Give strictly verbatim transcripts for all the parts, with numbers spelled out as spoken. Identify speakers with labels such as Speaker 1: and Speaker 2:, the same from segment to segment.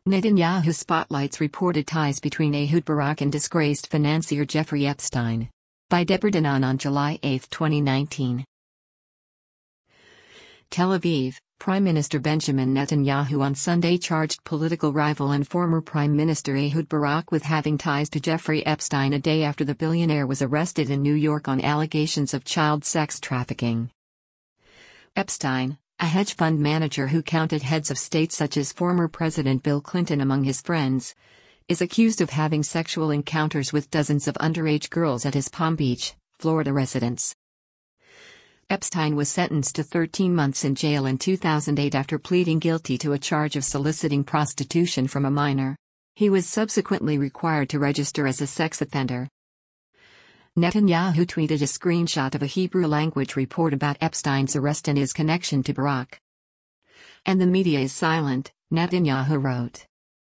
Speaker 1: Netanyahu spotlights reported ties between Ehud Barak and disgraced financier Jeffrey Epstein. By Deborah Danon on July eighth, twenty nineteen. Tel Aviv, Prime Minister Benjamin Netanyahu on Sunday charged political rival and former Prime Minister Ehud Barak with having ties to Jeffrey Epstein a day after the billionaire was arrested in New York on allegations of child sex trafficking. Epstein, a hedge fund manager who counted heads of state such as former President Bill Clinton among his friends, is accused of having sexual encounters with dozens of underage girls at his Palm Beach, Florida residence. Epstein was sentenced to thirteen months in jail in two thousand eight after pleading guilty to a charge of soliciting prostitution from a minor. He was subsequently required to register as a sex offender. Netanyahu tweeted a screenshot of a Hebrew-language report about Epstein's arrest and his connection to Barak. "And the media is silent," Netanyahu wrote.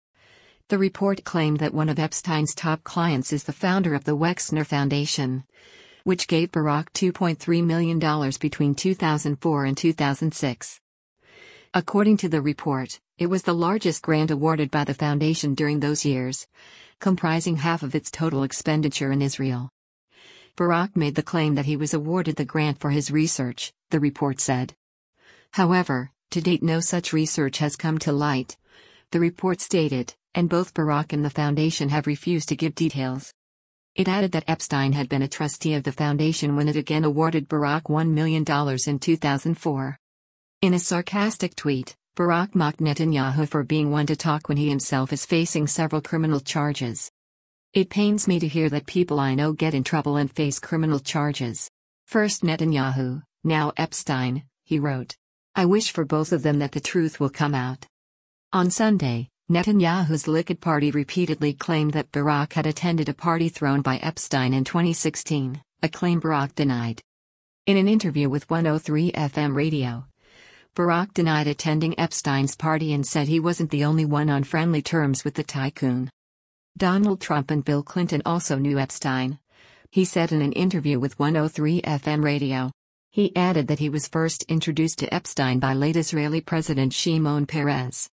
Speaker 1: The report claimed that one of Epstein's top clients is the founder of the Wexner Foundation, which gave Barak two point three million dollars between two thousand four and two thousand six. According to the report, it was the largest grant awarded by the foundation during those years, comprising half of its total expenditure in Israel. Barak made the claim that he was awarded the grant for his research, the report said. However, to date no such research has come to light, the report stated, and both Barak and the foundation have refused to give details. It added that Epstein had been a trustee of the foundation when it again awarded Barak one million dollars in two thousand four. In a sarcastic tweet, Barak mocked Netanyahu for being one to talk when he himself is facing several criminal charges. "It pains me to hear that people I know get in trouble and face criminal charges. First Netanyahu, now Epstein," he wrote. "I wish for both of them that the truth will come out." On Sunday, Netanyahu's Likud party repeatedly claimed that Barak had attended a party thrown by Epstein in twenty sixteen, a claim Barak denied. In an interview with one oh three F M radio, Barak denied attending Epstein's party and said he wasn't the only one on friendly terms with the tycoon. Donald Trump and Bill Clinton also knew Epstein, he said in an interview with one oh three F M radio. He added that he was first introduced to Epstein by late Israeli President Shimon Peres.